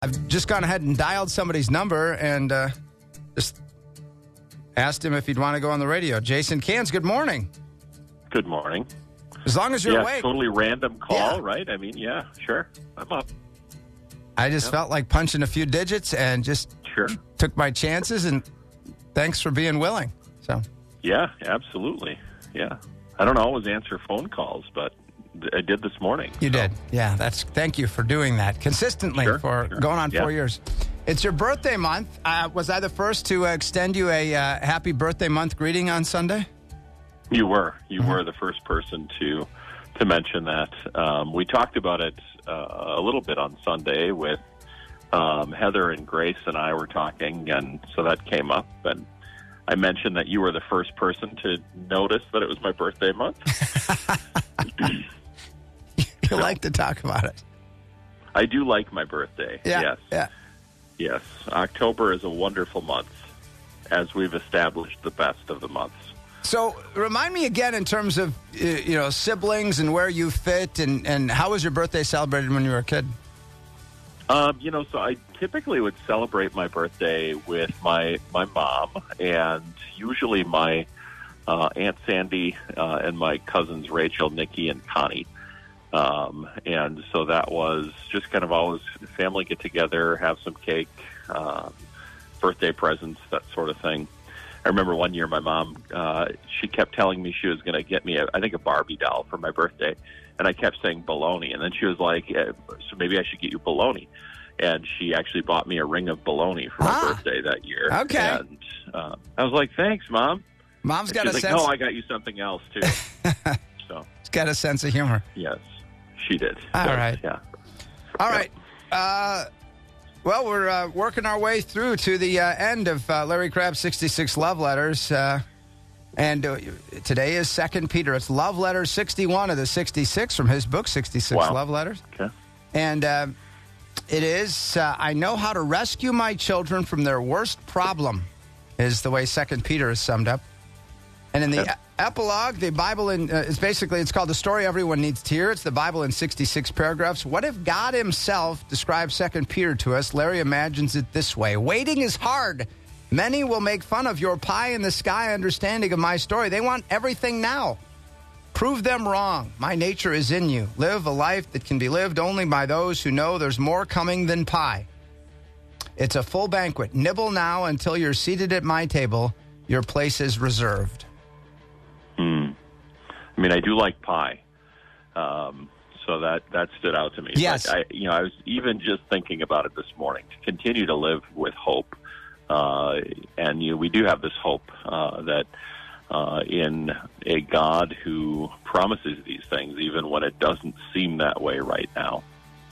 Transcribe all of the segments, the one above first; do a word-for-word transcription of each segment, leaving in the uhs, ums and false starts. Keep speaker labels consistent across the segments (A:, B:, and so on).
A: I've just gone ahead and dialed somebody's number and uh, just asked him if he'd want to go on the radio. Jason Cans, good morning.
B: Good morning.
A: As long as you're
B: yeah,
A: awake.
B: Totally random call,
A: yeah.
B: right? I mean, yeah, sure. I'm up.
A: I just
B: yep.
A: felt like punching a few digits and just
B: sure.
A: took my chances, and thanks for being willing. So,
B: yeah, absolutely. Yeah. I don't always answer phone calls, but I did this morning.
A: You
B: so.
A: did. Yeah, that's. Thank you for doing that consistently
B: sure,
A: for
B: sure.
A: going on
B: yeah.
A: four years. It's your birthday month. Uh, was I the first to uh, extend you a uh, happy birthday month greeting on Sunday?
B: You were. You
A: mm-hmm.
B: were the first person to to mention that. Um, we talked about it uh, a little bit on Sunday with um, Heather and Grace and I were talking, and so that came up. And I mentioned that you were the first person to notice that it was my birthday month.
A: You like to talk about it.
B: I do like my birthday.
A: Yeah,
B: yes.
A: Yeah.
B: Yes. October is a wonderful month, as we've established the best of the months.
A: So remind me again in terms of, you know, siblings and where you fit, and, and how was your birthday celebrated when you were a kid?
B: Um, you know, so I typically would celebrate my birthday with my, my mom, and usually my uh, Aunt Sandy uh, and my cousins Rachel, Nikki, and Connie. Um, and so that was just kind of always family get together, have some cake, um, birthday presents, that sort of thing. I remember one year my mom, uh, she kept telling me she was going to get me, a, I think, a Barbie doll for my birthday. And I kept saying bologna. And then she was like, yeah, so maybe I should get you bologna. And she actually bought me a ring of bologna for my
A: ah,
B: birthday that year.
A: Okay.
B: And uh, I was like, thanks, Mom.
A: Mom's
B: and
A: got a
B: like,
A: sense.
B: No, I got you something else, too. So
A: She's got a sense of humor.
B: Yes, she did.
A: All
B: so,
A: right.
B: Yeah.
A: All
B: yeah.
A: right. Uh, well, we're uh, working our way through to the uh, end of uh, Larry Crabb's sixty-six Love Letters. Uh, and uh, today is Second Peter. It's Love Letter sixty-one of the sixty-six from his book, sixty-six
B: Wow.
A: Love Letters.
B: Okay.
A: And uh, it is, uh, I know how to rescue my children from their worst problem, is the way Second Peter is summed up. And in the
B: okay.
A: e- epilogue, the Bible in, uh, is basically, it's called The Story Everyone Needs to Hear. It's the Bible in sixty-six paragraphs. What if God himself describes Second Peter to us? Larry imagines it this way. Waiting is hard. Many will make fun of your pie-in-the-sky understanding of my story. They want everything now. Prove them wrong. My nature is in you. Live a life that can be lived only by those who know there's more coming than pie. It's a full banquet. Nibble now until you're seated at my table. Your place is reserved.
B: Mm. I mean, I do like pie, um, so that, that stood out to me.
A: Yes.
B: But I, you know, I was even just thinking about it this morning, to continue to live with hope. Uh, and you know, we do have this hope uh, that uh, in a God who promises these things, even when it doesn't seem that way right now.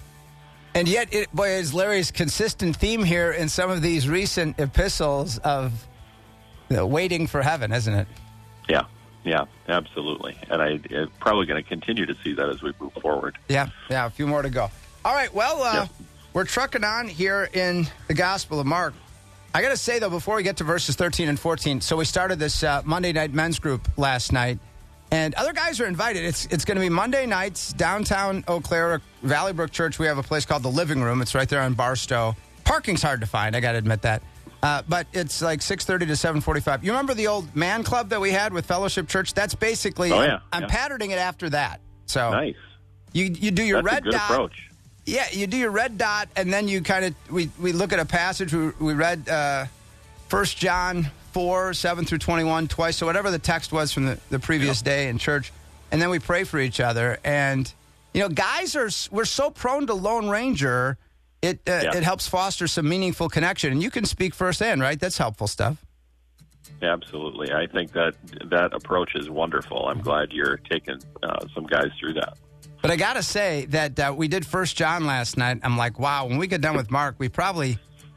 A: And yet, it, boy, is Larry's consistent theme here in some of these recent epistles of you know, waiting for heaven, isn't it?
B: Yeah, yeah, absolutely. And I, I'm probably going to continue to see that as we move forward.
A: Yeah, yeah, a few more to go. All right, well, uh,
B: yeah.
A: we're trucking on here in the Gospel of Mark. I got to say, though, before we get to verses thirteen and fourteen, so we started this uh, Monday night men's group last night, and other guys are invited. It's it's going to be Monday nights, downtown Eau Claire, Valley Brook Church. We have a place called The Living Room. It's right there on Barstow. Parking's hard to find, I got to admit that. Uh, but it's like six thirty to seven forty-five. You remember the old man club that we had with Fellowship Church? That's basically,
B: oh, yeah,
A: I'm
B: yeah.
A: patterning it after that. So
B: Nice.
A: You you do your
B: That's
A: red
B: a good
A: dot.
B: approach.
A: Yeah, you do your red dot, and then you kind of, we, we look at a passage. We, we read uh, First John four, seven through twenty-one twice, so whatever the text was from the, the previous
B: yeah.
A: day in church, and then we pray for each other. And, you know, guys, are we're so prone to Lone Ranger, it, uh,
B: yeah.
A: it helps foster some meaningful connection. And you can speak firsthand, right? That's helpful stuff.
B: Absolutely. I think that that approach is wonderful. I'm glad you're taking uh, some guys through that.
A: But I got to say that uh, we did First John last night. I'm like, wow, when we get done with Mark, we probably,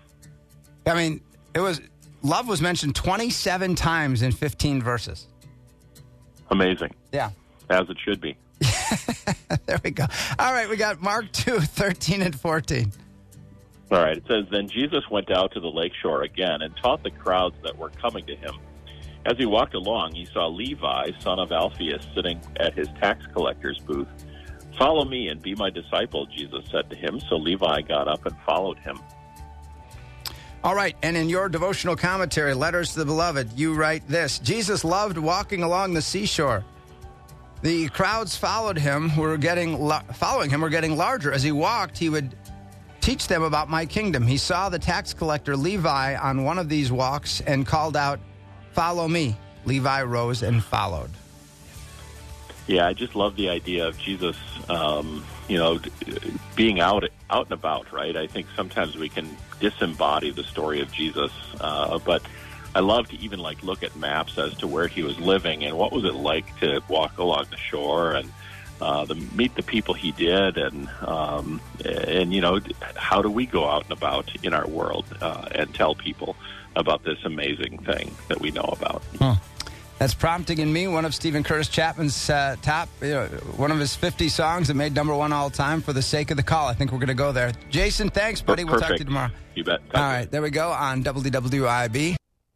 A: I mean, it was, love was mentioned twenty-seven times in fifteen verses.
B: Amazing.
A: Yeah.
B: As it should be.
A: There we go. All right, we got Mark two, thirteen and fourteen.
B: All right. It says, Then Jesus went out to the lakeshore again and taught the crowds that were coming to him. As he walked along, he saw Levi, son of Alphaeus, sitting at his tax collector's booth. "Follow me and be my disciple," Jesus said to him. So Levi got up and followed him.
A: All right, and in your devotional commentary, Letters to the Beloved, you write this: Jesus loved walking along the seashore. The crowds followed him were getting following him were getting larger. As he walked, he would teach them about my kingdom. He saw the tax collector Levi on one of these walks and called out, "Follow me." Levi rose and followed.
B: Yeah, I just love the idea of Jesus, um, you know, being out out and about, right? I think sometimes we can disembody the story of Jesus, uh, but I love to even like look at maps as to where he was living and what was it like to walk along the shore and uh, the, meet the people he did, and um, and you know, how do we go out and about in our world uh, and tell people about this amazing thing that we know about?
A: Huh. That's prompting in me one of Stephen Curtis Chapman's uh, top, you know, one of his fifty songs that made number one all time, For the Sake of the Call. I think we're going to go there. Jason, thanks, buddy. We'll
B: Perfect.
A: talk to you tomorrow.
B: You bet.
A: All right, there we go on W W I B.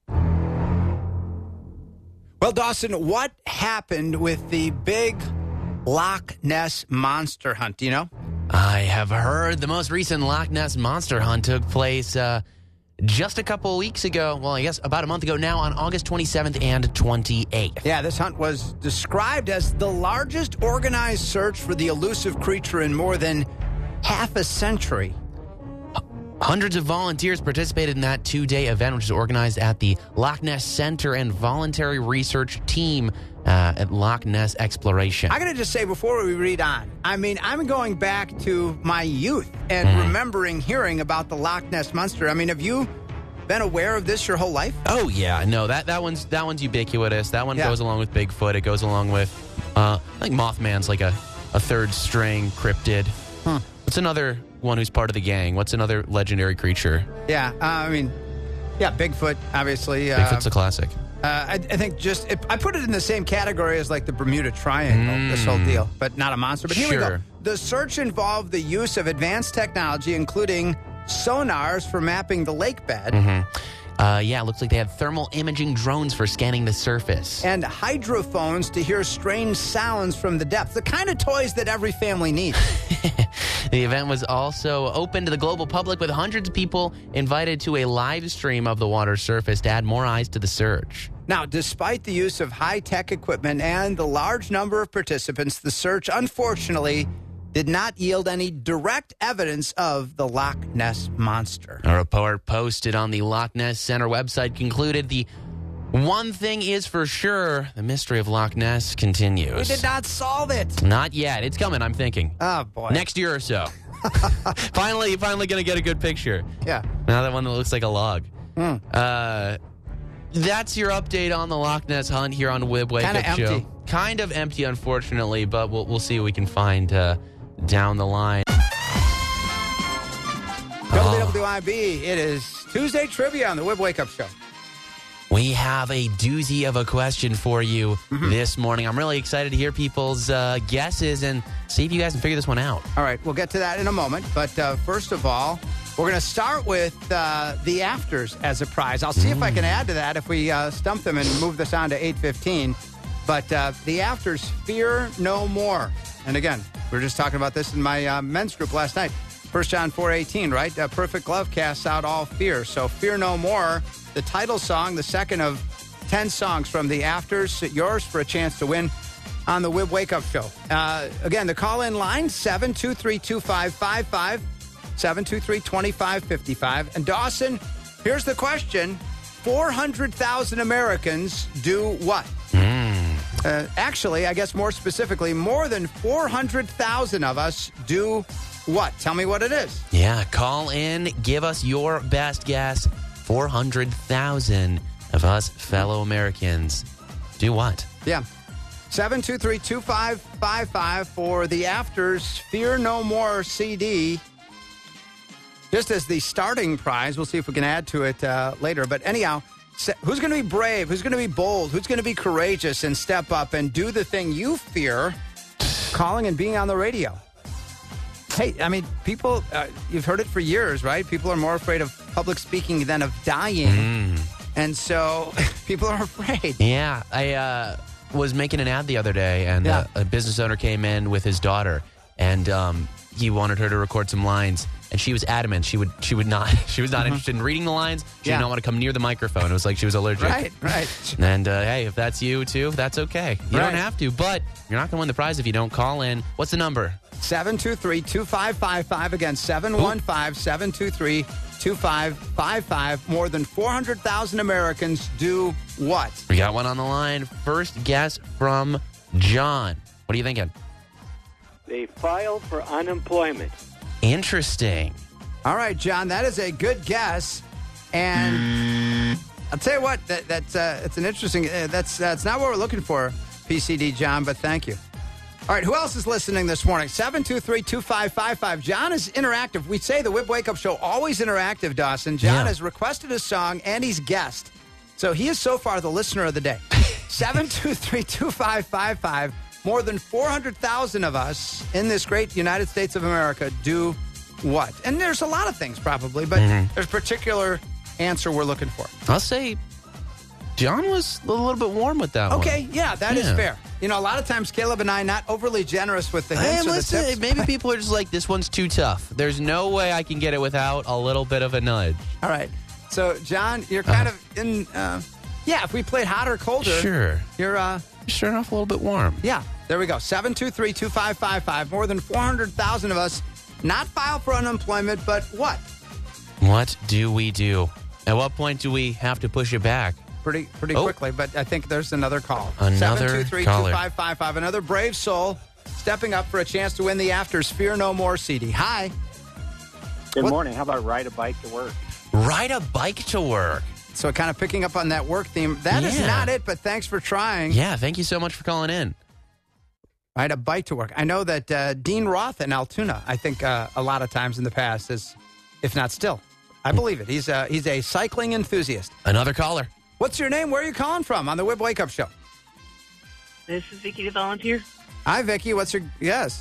A: Well, Dawson, what happened with the big Loch Ness Monster hunt? Do you know?
C: I have heard the most recent Loch Ness Monster hunt took place uh, just a couple of weeks ago. Well, I guess about a month ago now, on August twenty-seventh and twenty-eighth.
A: Yeah, this hunt was described as the largest organized search for the elusive creature in more than half a century.
C: Hundreds of volunteers participated in that two-day event, which is organized at the Loch Ness Center and Voluntary Research Team uh, at Loch Ness Exploration.
A: I got to just say before we read on, I mean, I'm going back to my youth and mm. remembering hearing about the Loch Ness Monster. I mean, have you been aware of this your whole life?
C: Oh, yeah. No, that, that one's that one's ubiquitous. That one
A: yeah.
C: goes along with Bigfoot. It goes along with, uh, I think Mothman's like a, a third string cryptid.
A: Huh.
C: What's another one who's part of the gang? What's another legendary creature?
A: Yeah, uh, I mean, yeah, Bigfoot, obviously. Uh,
C: Bigfoot's a classic.
A: Uh, I, I think just, it, I put it in the same category as like the Bermuda Triangle, mm. this whole deal, but not a monster. But here
C: sure.
A: we go. The search involved the use of advanced technology, including sonars for mapping the lake bed.
C: Mm-hmm. Uh, yeah, it looks like they had thermal imaging drones for scanning the surface.
A: And hydrophones to hear strange sounds from the depths. The kind of toys that every family needs.
C: The event was also open to the global public, with hundreds of people invited to a live stream of the water's surface to add more eyes to the search.
A: Now, despite the use of high-tech equipment and the large number of participants, the search, unfortunately, did not yield any direct evidence of the Loch Ness Monster.
C: A report posted on the Loch Ness Center website concluded the one thing is for sure, the mystery of Loch Ness continues.
A: We did not solve it.
C: Not yet. It's coming, I'm thinking.
A: Oh, boy.
C: Next year or so. finally, finally going to get a good picture.
A: Yeah.
C: Now that one that looks like a log.
A: Mm.
C: Uh, that's your update on the Loch Ness hunt here on Wib Wake
A: Kinda
C: Up Show.
A: empty.
C: Kind of empty, unfortunately, but we'll, we'll see what we can find uh, down the line.
A: W W I B, it is Tuesday Trivia on the Wib Wake Up Show.
C: We have a doozy of a question for you mm-hmm. this morning. I'm really excited to hear people's uh, guesses and see if you guys can figure this one out.
A: All right, we'll get to that in a moment. But uh, first of all, we're going to start with uh, the afters as a prize. I'll see mm. if I can add to that if we uh, stump them and move this on to eight fifteen. But uh, the afters, Fear No More. And again, we were just talking about this in my uh, men's group last night. First John four eighteen, right? A perfect love casts out all fear. So Fear No More, the title song, the second of ten songs from the afters. Yours for a chance to win on the Wib Wake Up Show. Uh, again, the call-in line, seven two three, two five five five, seven two three, two five five five. And Dawson, here's the question. four hundred thousand Americans do what?
C: Mm.
A: Uh, actually, I guess more specifically, more than four hundred thousand of us do what? Tell me what it is.
C: Yeah, call in. Give us your best guess. four hundred thousand of us fellow Americans do what?
A: Yeah. seven two three, two five five five for the Afters Fear No More C D. Just as the starting prize. We'll see if we can add to it uh, later. But anyhow, who's going to be brave? Who's going to be bold? Who's going to be courageous and step up and do the thing you fear, calling and being on the radio? Hey, I mean, people, uh, you've heard it for years, right? People are more afraid of public speaking than of dying.
C: Mm.
A: And so people are afraid.
C: Yeah, I uh, was making an ad the other day, and
A: yeah.
C: uh, a business owner came in with his daughter. and um, he wanted her to record some lines. And she was adamant. She would she would not she was not mm-hmm. interested in reading the lines. She
A: yeah.
C: did not want to come near the microphone. It was like she was allergic.
A: Right, right.
C: And uh, hey, if that's you too, that's okay. You
A: right.
C: don't have to, but you're not going to win the prize if you don't call in. What's the number?
A: seven two three, two five five five. Again, seven one five, seven two three, two five five five. More than four hundred thousand Americans do what?
C: We got one on the line. First guess from John. What are you thinking?
D: They filed for unemployment.
C: Interesting.
A: All right, John, that is a good guess. And I'll tell you what, that, that's uh, it's an interesting, uh, that's that's not what we're looking for, P C D, John, but thank you. All right, who else is listening this morning? seven two three, two five five five. John is interactive. We say the Whip Wake Up Show, always interactive, Dawson. John
C: yeah.
A: has requested a song, and he's guessed. So he is so far the listener of the day. seven two three, two five five five. More than four hundred thousand of us in this great United States of America do what? And there's a lot of things probably, but mm-hmm. there's a particular answer we're looking for.
C: I'll say John was a little bit warm with that
A: okay,
C: one.
A: Okay, yeah, that yeah. is fair. You know, a lot of times Caleb and I not overly generous with the hints
C: hey,
A: or
C: listen,
A: the tips.
C: Maybe people are just like, this one's too tough. There's no way I can get it without a little bit of a nudge.
A: All right. So, John, you're kind uh, of in, uh, yeah, if we played hotter or colder.
C: Sure.
A: You're, uh.
C: Sure enough, a little bit warm.
A: Yeah. There we go. seven two three, two five five five. More than four hundred thousand of us not file for unemployment, but what?
C: What do we do? At what point do we have to push it back?
A: Pretty pretty
C: oh.
A: quickly, but I think there's another call.
C: Another
A: seven two three, two five five five.
C: caller.
A: Another brave soul stepping up for a chance to win the Afters Fear No More C D. Hi.
D: Good
A: what?
D: morning. How about ride a bike to work?
C: Ride a bike to work.
A: So kind of picking up on that work theme. That
C: yeah.
A: is not it, but thanks for trying.
C: Yeah, thank you so much for calling in.
A: Ride a bike to work. I know that uh, Dean Roth in Altoona, I think uh, a lot of times in the past is, if not still, I believe it. He's a, he's a cycling enthusiast.
C: Another caller.
A: What's your name? Where are you calling from on the Whip Wake Up Show?
E: This is Vicki, the volunteer.
A: Hi, Vicki. What's your, yes.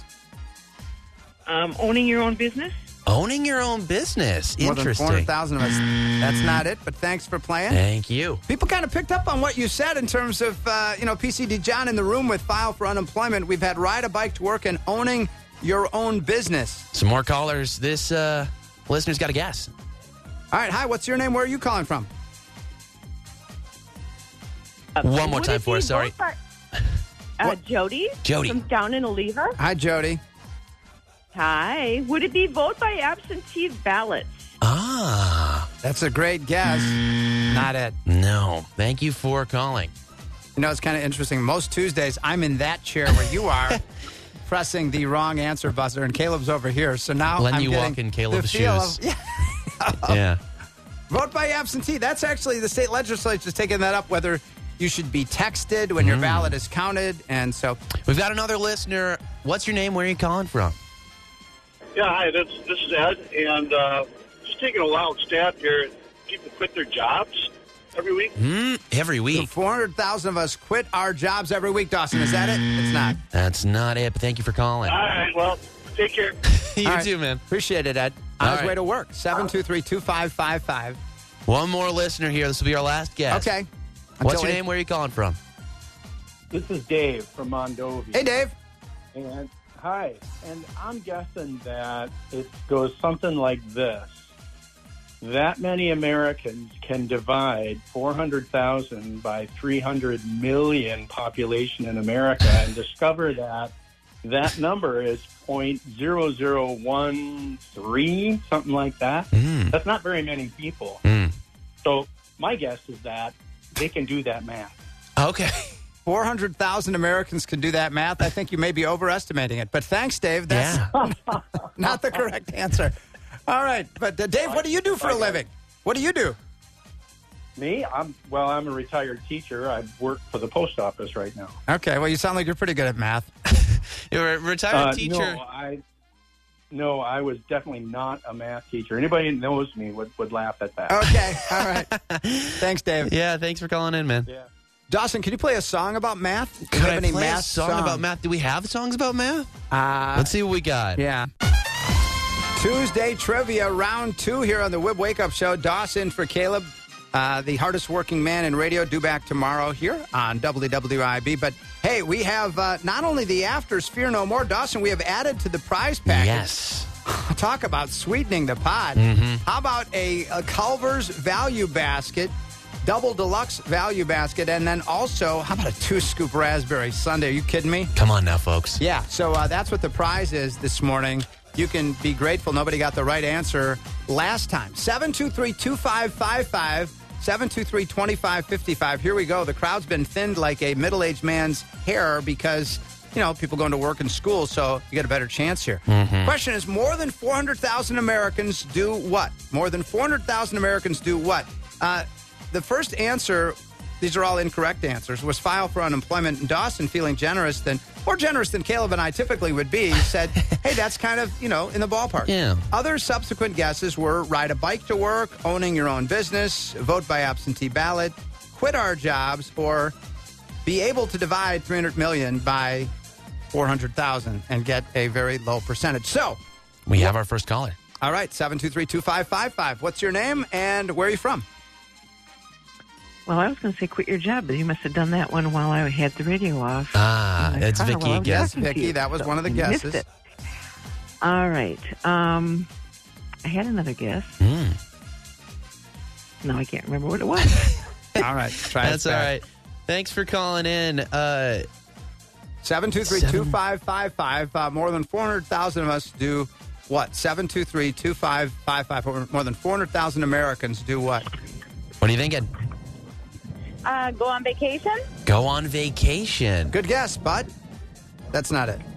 E: Um, owning your own business.
C: Owning your own business.
A: More
C: Interesting.
A: than four hundred thousand of us. That's not it, but thanks for playing.
C: Thank you.
A: People kind of picked up on what you said in terms of, uh, you know, P C D John in the room with file for unemployment. We've had ride a bike to work and owning your own business.
C: Some more callers. This uh, listener's got a guess.
A: All right. Hi, what's your name? Where are you calling from?
E: Uh,
C: One more time for us. Sorry.
E: Are, uh, Jody.
C: Jody.
E: From down in Oliva.
A: Hi, Jody.
E: Hi. Would it be vote by absentee ballots?
C: Ah.
A: That's a great guess. Not it.
C: No. Thank you for calling.
A: You know, it's kind of interesting. Most Tuesdays, I'm in that chair where you are, pressing the wrong answer buzzer, and Caleb's over here. So now
C: Letting
A: I'm
C: you
A: getting
C: walk in
A: the
C: Caleb's
A: feel
C: shoes.
A: Of, yeah.
C: Yeah.
A: Vote by absentee. That's actually the state legislature is taking that up, whether you should be texted when your
C: Mm.
A: ballot is counted. And so
C: We've got another listener. What's your name? Where are you calling from?
F: Yeah, hi, this, this is Ed, and uh, just taking a wild stat here. People quit their jobs every week.
C: Mm, every week.
A: four hundred thousand of us quit our jobs every week, Dawson. Is that it? It's not.
C: That's not it, but thank you for calling.
F: All right, well, take care.
C: You
A: All right.
C: too, man.
A: Appreciate it, Ed. On
C: All
A: his
C: right.
A: way to work. seven two three, two five five five.
C: One more listener here. This will be our last guess.
A: Okay.
C: What's
A: Until
C: your
A: eight-
C: name? Where are you calling from?
D: This is Dave from Mondovi.
A: Hey, Dave.
D: And hi. And I'm guessing that it goes something like this. That many Americans can divide four hundred thousand by three hundred million population in America and discover that that number is zero point zero zero one three, something like that.
C: Mm.
D: That's not very many people.
C: Mm.
D: So my guess is that they can do that math.
C: Okay.
A: four hundred thousand Americans can do that math. I think you may be overestimating it. But thanks, Dave. That's
C: Yeah.
A: not the correct answer. All right. But, uh, Dave, what do you do for a living? What do you do?
D: Me? I'm well, I'm a retired teacher. I work for the post office right now.
A: Okay. Well, you sound like you're pretty good at math.
C: You're a retired
D: Uh,
C: teacher.
D: No, I no, I was definitely not a math teacher. Anybody who knows me would, would laugh at that.
A: Okay. All right. Thanks, Dave.
C: Yeah, thanks for calling in, man.
D: Yeah.
A: Dawson, can you play a song about math? Do
C: Could
A: you
C: I
A: have any
C: play
A: math
C: a song,
A: song?
C: about math? Do we have songs about math?
A: Uh,
C: Let's see what we got.
A: Yeah. Tuesday trivia round two here on the Whip Wake Up Show. Dawson for Caleb. Uh, the hardest working man in radio, due back tomorrow here on W W I B. But, hey, we have uh, not only the afters, Fear No More, Dawson, we have added to the prize package.
C: Yes.
A: Talk about sweetening the pot.
C: Mm-hmm.
A: How about a, a Culver's value basket, double deluxe value basket, and then also, how about a two-scoop raspberry sundae? Are you kidding me?
C: Come on now, folks.
A: Yeah, so uh, that's what the prize is this morning. You can be grateful nobody got the right answer last time. seven two three, two five five five, seven two three, two five five five. Here we go. The crowd's been thinned like a middle-aged man's hair because, you know, people going to work and school, so you get a better chance here.
C: Mm-hmm.
A: Question is, more than four hundred thousand Americans do what? More than four hundred thousand Americans do what? Uh, the first answer, these are all incorrect answers, was file for unemployment. And Dawson, feeling generous than, more generous than Caleb and I typically would be, said, hey, that's kind of, you know, in the ballpark.
C: Yeah.
A: Other subsequent guesses were ride a bike to work, owning your own business, vote by absentee ballot, quit our jobs, or be able to divide three hundred million by four hundred thousand and get a very low percentage. So,
C: We have our first caller.
A: all right, seven two three, two five five five. What's your name and where are you from?
G: Well, I was going to say quit your job, but you must have done that one while I had the radio off.
C: Ah,
G: in my
C: it's
G: car
C: Vicky
G: while I was
C: again.
A: Yes,
G: talking to
A: Vicky,
G: you,
A: that was
G: so
A: one of the
G: you
A: guesses.
G: missed it. All right. Um, I had another guess.
C: Mm.
G: No, I can't remember what it was.
A: All right, try
C: That's
A: it
C: all
A: back.
C: right. Thanks for calling in. Uh,
A: seven two three, two five five five. Uh, more than four hundred thousand of us do what? seven two three, two five five five. More than four hundred thousand Americans do what?
C: what are you thinking?
E: Uh, go on vacation?
C: Go on vacation.
A: Good guess, bud. That's not it.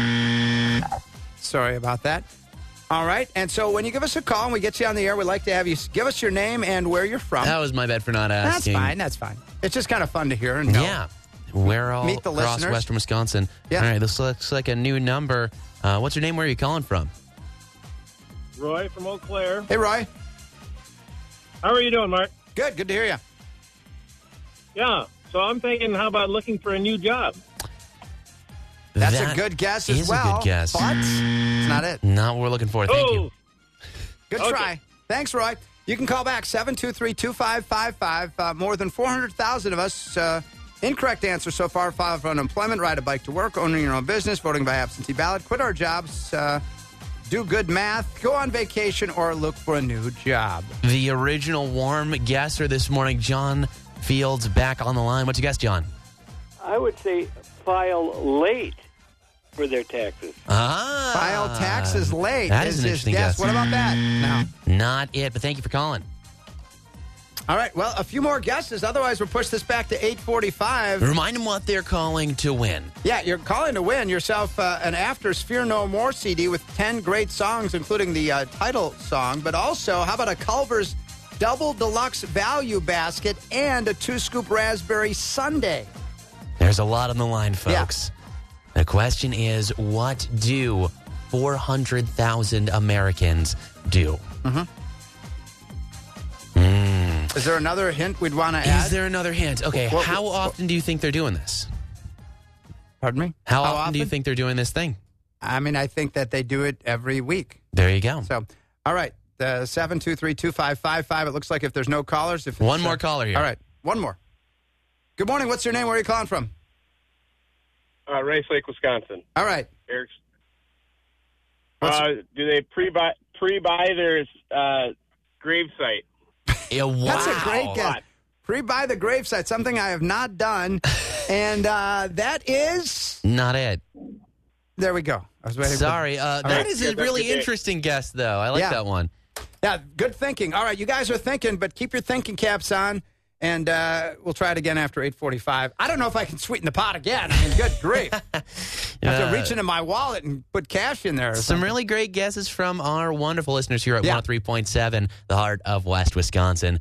A: Sorry about that. All right, and so when you give us a call and we get you on the air, we'd like to have you s- give us your name and where you're from.
C: That was my bad for not
A: That's
C: asking.
A: fine, that's fine. It's just kind of fun to hear and know.
C: Yeah. We're all
A: Meet the
C: across
A: listeners.
C: western Wisconsin.
A: Yeah.
C: All right, this looks like a new number. Uh, what's your name? Where are you calling from?
F: Roy from Eau Claire.
A: Hey, Roy.
F: How are you doing, Mark?
A: Good, good to hear you.
F: Yeah. So I'm thinking, how about looking for a new job?
A: That's
C: That
A: a good guess as
C: is
A: well.
C: a good guess.
A: But it's not it.
C: Not what we're looking for. Thank you.
A: Good
F: Okay.
A: try. Thanks, Roy. You can call back seven two three, two five five five. Uh, more than four hundred thousand of us. Uh, incorrect answer so far. File for unemployment, ride a bike to work, owning your own business, voting by absentee ballot, quit our jobs, uh, do good math, go on vacation, or look for a new job.
C: The original warm guesser this morning, John Fields, back on the line. What's your guess, John?
H: I would say file late for their taxes.
C: Ah.
A: File taxes late.
C: That is an
A: his
C: interesting
A: guess.
C: guess.
A: What about that? No.
C: Not it, but thank you for calling.
A: All right. Well, a few more guesses. Otherwise, we'll push this back to eight forty-five.
C: Remind them what they're calling to win.
A: Yeah, you're calling to win yourself uh, an Afters Fear No More C D with ten great songs, including the uh, title song. But also, how about a Culver's Double Deluxe Value Basket and a two-scoop raspberry sundae?
C: There's a lot on the line,
A: Yeah.
C: folks. The question is, what do four hundred thousand Americans do?
A: Is there another hint we'd want to add?
C: Is there another hint? Okay,
A: What-
C: how often do you think they're doing this?
A: Pardon me?
C: How, often, do you think they're doing this thing?
A: I mean, I think that they do it every week.
C: There you go.
A: So, all right. The seven two three, two five five five. It looks like if there's no callers. if
C: One
A: it's,
C: more
A: uh,
C: caller here.
A: All right. One more. Good morning. What's your name? Where are you calling from?
F: Uh, Rice Lake, Wisconsin.
A: All right.
F: Eric's.
A: What's-
F: Uh, do they pre-buy, pre-buy their uh, gravesite?
C: Yeah, wow.
A: That's a great guess. Pre-buy the gravesite, something I have not done. and uh, that is...
C: Not it.
A: There we go. I was waiting
C: Sorry. Uh, that
A: right.
C: is
F: Yeah,
C: a
F: that's
C: really
F: good day.
C: interesting guess, though. I like
A: Yeah.
C: that one.
A: for... Yeah, good thinking. All right, you guys are thinking, but keep your thinking caps on, and uh, we'll try it again after eight forty-five. I don't know if I can sweeten the pot again. I mean, good grief. I have
C: Uh,
A: to reach into my wallet and put cash in there. or
C: Some
A: something.
C: really great guesses from our wonderful listeners here at
A: Yeah.
C: one oh three point seven, the heart of West Wisconsin.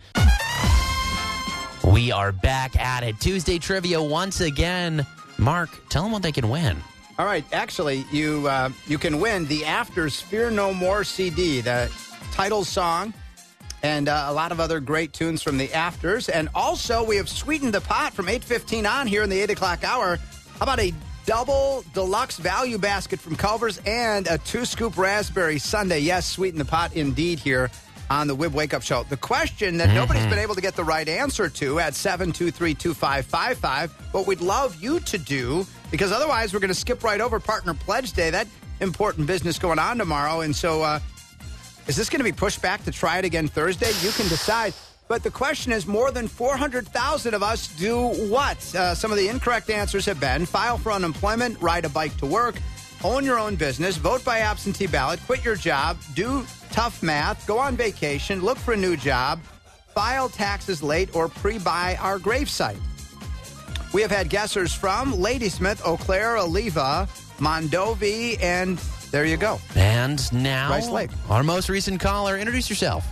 C: We are back at it. Tuesday trivia once again. Mark, tell them what they can win.
A: All right, actually, you uh, you can win the Afters Fear No More C D, the title song, and uh, a lot of other great tunes from the Afters. And also, we have sweetened the pot from eight fifteen on here in the eight o'clock hour. How about a double deluxe value basket from Culver's and a two-scoop raspberry sundae? Yes, sweeten the pot indeed here on the W I B Wake Up Show. The question that mm-hmm. nobody's been able to get the right answer to at seven two three, two five five five, what we'd love you to do, because otherwise we're going to skip right over Partner Pledge Day. That important business going on tomorrow. And so uh, is this going to be pushed back to try it again Thursday? You can decide. But the question is, more than four hundred thousand of us do what? Uh, some of the incorrect answers have been file for unemployment, ride a bike to work, own your own business, vote by absentee ballot, quit your job, do tough math, go on vacation, look for a new job, file taxes late, or pre-buy our gravesite. We have had guessers from Ladysmith, Eau Claire, Oliva, Mondovi, and there you go.
C: And now,
A: Rice Lake.
C: Our most recent caller. Introduce yourself.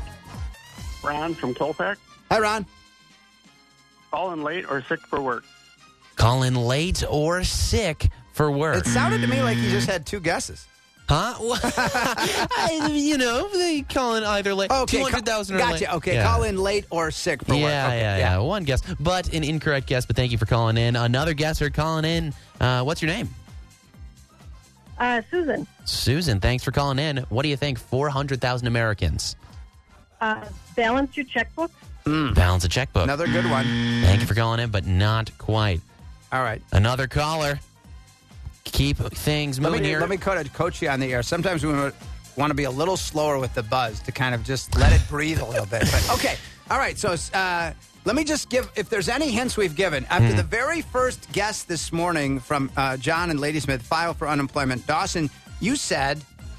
I: Ron from Colfax.
A: Hi, Ron.
I: Calling late or sick for work?
C: Calling late or sick for work.
A: It sounded to me like you just had two guesses.
C: Huh? I, you know, they call in either late.
A: Okay,
C: two hundred thousand
A: gotcha.
C: or late.
A: Okay,
C: yeah.
A: call in late or sick for
C: yeah,
A: work. Okay,
C: yeah, yeah, yeah. One guess. But an incorrect guess, but thank you for calling in. Another guesser calling in. Uh, what's your name?
J: Uh, Susan.
C: Susan, thanks for calling in. What do you think? four hundred thousand Americans.
J: Uh, balance your checkbook.
C: Mm. Balance a checkbook.
A: Another good one.
C: Thank you for calling in, but not quite.
A: All right.
C: Another caller. Keep things moving
A: let me,
C: here.
A: Let me coach you on the air. Sometimes we want to be a little slower with the buzz to kind of just let it breathe a little bit. But, okay. All right. So uh, let me just give, if there's any hints we've given, after mm. the very first guest this morning from uh, John and Ladysmith, file for unemployment, Dawson, you said...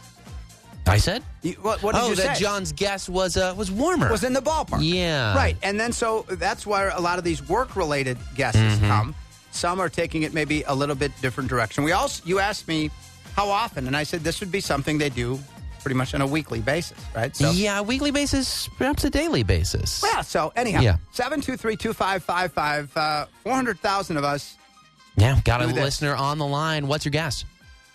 C: I said?
A: You, what, what did
C: oh,
A: you say?
C: that John's guess was uh, was warmer.
A: Was in the ballpark.
C: Yeah.
A: Right. And then so that's where a lot of these work-related guesses mm-hmm. come. Some are taking it maybe a little bit different direction. We also, you asked me how often, and I said this would be something they do pretty much on a weekly basis, right? So,
C: yeah, weekly basis, perhaps a daily basis.
A: Well, so anyhow,
C: yeah.
A: seven two three, two five five five, uh, four hundred thousand of us.
C: Yeah, got a
A: this.
C: listener on the line. What's your guess?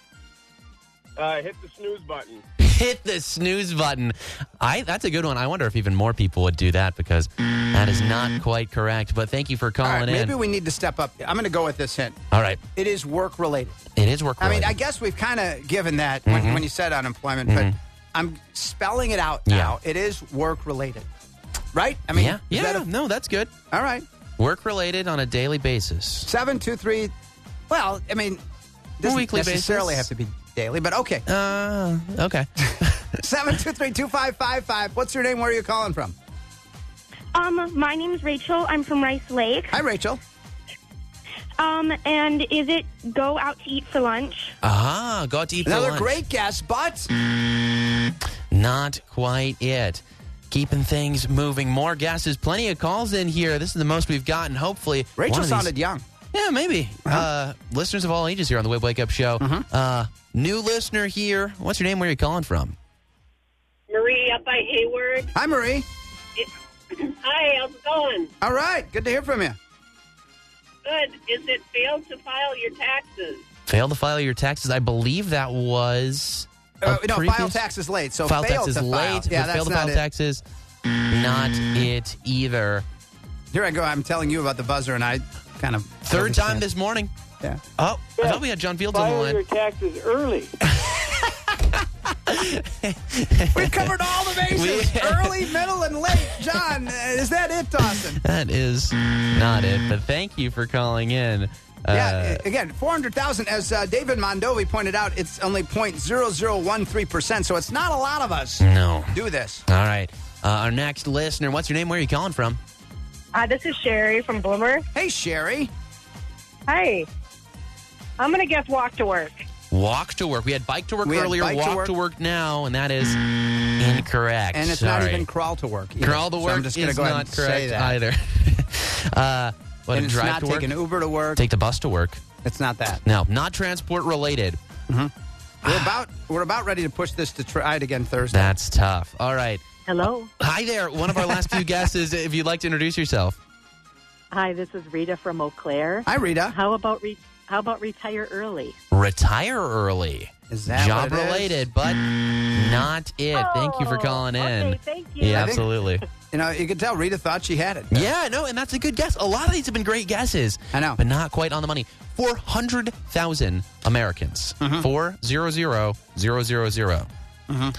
I: Uh, hit the snooze button.
C: Hit the snooze button. I That's a good one. I wonder if even more people would do that because that is not quite correct. But thank you for calling
A: All right,
C: in.
A: Maybe we need to step up. I'm going to go with this hint.
C: All right.
A: It is work-related.
C: It is work-related.
A: I mean, I guess we've kind of given that
C: mm-hmm.
A: when, when you said unemployment,
C: mm-hmm.
A: but I'm spelling it out now.
C: Yeah.
A: It is work-related. Right? I mean,
C: yeah, yeah.
A: That a,
C: no, that's good.
A: All right.
C: Work-related on a daily basis.
A: seven two three, well, I mean, doesn't
C: weekly
A: necessarily
C: basis.
A: have to be daily, but okay.
C: Uh, okay.
A: seven two three, two five five five. What's your name? Where are you calling from?
K: Um, my name is Rachel. I'm from Rice Lake.
A: Hi, Rachel.
K: Um, and is it go out to eat for lunch?
C: Ah, go out to eat
A: Another
C: for lunch.
A: Another great guess, but...
C: Mm, not quite it. Keeping things moving. More guesses. Plenty of calls in here. This is the most we've gotten, hopefully.
A: Rachel sounded young.
C: Yeah, maybe.
A: Uh-huh.
C: Uh, listeners of all ages here on the W I B Wake Up Show.
A: Uh-huh.
C: Uh, new listener here. What's your name? Where are you calling from?
L: Marie up by Hayward.
A: Hi, Marie.
L: Hi, how's it going?
A: All right. Good to hear from you.
L: Good. Is it failed to file your taxes?
C: Failed to file your taxes. I believe that was...
A: Uh, no,
C: previous...
A: file taxes late. So
C: file
A: failed
C: taxes
A: to file.
C: late.
A: Yeah, that's
C: failed to
A: not
C: file
A: it.
C: taxes. Not it either.
A: Here I go. I'm telling you about the buzzer, and I kind of...
C: Third time this morning.
A: Yeah.
C: Oh,
H: yeah.
C: I thought we had John Fields
H: file
C: on the line.
H: your taxes early.
A: We've covered all the bases. We, Early, middle, and late. John, is that it, Dawson?
C: That is not it, but thank you for calling in. Uh,
A: yeah, again, four hundred thousand. As uh, David Mondovi pointed out, it's only zero point zero zero one three percent, so it's not a lot of us
C: no.
A: do this.
C: All right. Uh, our next listener, what's your name? Where are you calling from?
J: Uh, this is Sherry from Bloomer.
A: Hey, Sherry.
J: Hi. I'm going to guess walk to work.
C: Walk to work. We had bike to work
A: we
C: earlier,
A: bike
C: walk
A: to work.
C: to work now, and that is incorrect.
A: And it's
C: Sorry.
A: not even crawl to work either.
C: Crawl to work
A: so I'm just
C: is
A: gonna go ahead
C: not
A: and
C: correct
A: say that.
C: either. uh, what,
A: and it's
C: drive
A: not
C: to work?
A: take an Uber to work.
C: Take the bus to work.
A: It's not that.
C: No, not transport related.
A: Mm-hmm. We're about we're about ready to push this to try it again Thursday.
C: That's tough. All right.
J: Hello.
C: Hi there. One of our last few guesses, if you'd like to introduce yourself.
M: Hi, this is Rita from Eau Claire.
A: Hi, Rita.
M: How about re- how about retire early?
C: Retire early.
A: Is that
C: job
A: what it
C: related,
A: is?
C: but not it.
M: Oh,
C: thank you for calling in.
M: Okay, thank you.
C: Yeah,
A: I think-
C: absolutely.
A: You know, you can tell Rita thought she had it.
C: Yeah, no, and that's a good guess. A lot of these have been great guesses.
A: I know.
C: But not quite on the money. four hundred thousand Americans.
A: Mm-hmm.
C: four hundred thousand.
A: Mm-hmm.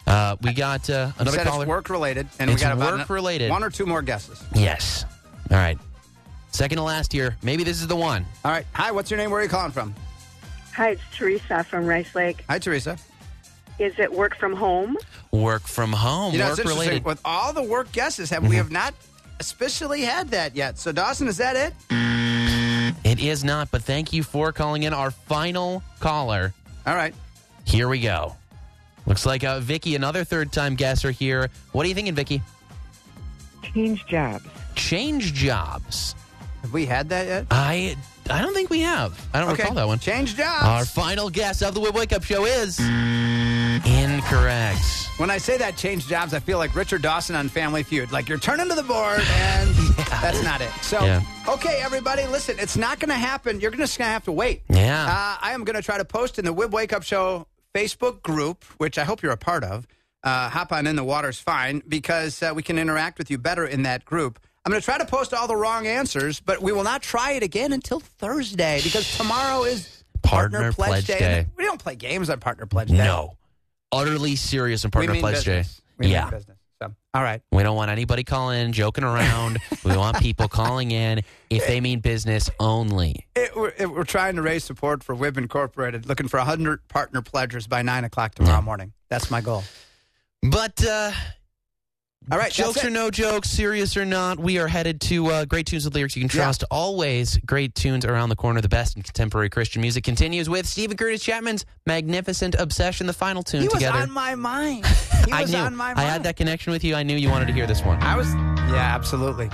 C: Uh, we got uh,
A: You
C: another
A: said
C: caller.
A: it's work-related, and
C: It's
A: we got about
C: work-related.
A: one or two more guesses.
C: Yes. All right. Second to last here. Maybe this is the one.
A: All right. Hi, what's your name? Where are you calling from?
J: Hi, it's Teresa from Rice Lake.
A: Hi, Teresa.
J: Is it work from home?
C: Work from home.
A: You know, it's interesting.
C: Work-related.
A: With all the work guesses, have we have not especially had that yet. So, Dawson, is that it?
C: It is not, but thank you for calling in. Our final caller.
A: All right.
C: Here we go. Looks like uh, Vicky, another third-time guesser here. What are you thinking, Vicky?
G: Change jobs.
C: Change jobs.
A: Have we had that yet?
C: I I don't think we have. I don't
A: Okay.
C: recall that one.
A: Change jobs.
C: Our final guess of the Whip Wake Up Show is incorrect.
A: When I say that, change jobs, I feel like Richard Dawson on Family Feud. Like you're turning to the board, and that's not it. So,
C: Yeah.
A: okay, everybody, listen, it's not going to happen. You're just going to have to wait.
C: Yeah.
A: Uh, I am going to try to post in the Wib Wake Up Show Facebook group, which I hope you're a part of. Uh, hop on in, the water's fine, because uh, we can interact with you better in that group. I'm going to try to post all the wrong answers, but we will not try it again until Thursday, because tomorrow is
C: Partner
A: Partner, Pledge,
C: Pledge
A: Day.
C: Day.
A: We don't play games on Partner Pledge Day.
C: No. Utterly serious on
A: We
C: Partner
A: mean
C: Pledge
A: business.
C: Day.
A: We
C: yeah.
A: mean business. So, all right.
C: We don't want anybody calling in, joking around. We want people calling in if they mean business only.
A: It, we're, it, we're trying to raise support for Wib Incorporated, looking for one hundred partner pledgers by nine o'clock tomorrow morning. That's my goal.
C: But, uh,
A: all right,
C: jokes
A: that's
C: or
A: it.
C: no jokes, serious or not, we are headed to uh, Great Tunes with Lyrics You Can Trust. Always great tunes around the corner. The best in contemporary Christian music continues with Stephen Curtis Chapman's Magnificent Obsession, the final tune
A: He was
C: together.
A: on my mind. He
C: I
A: was
C: knew.
A: on my mind.
C: I had that connection with you. I knew you wanted to hear this one.
A: I was, yeah, absolutely.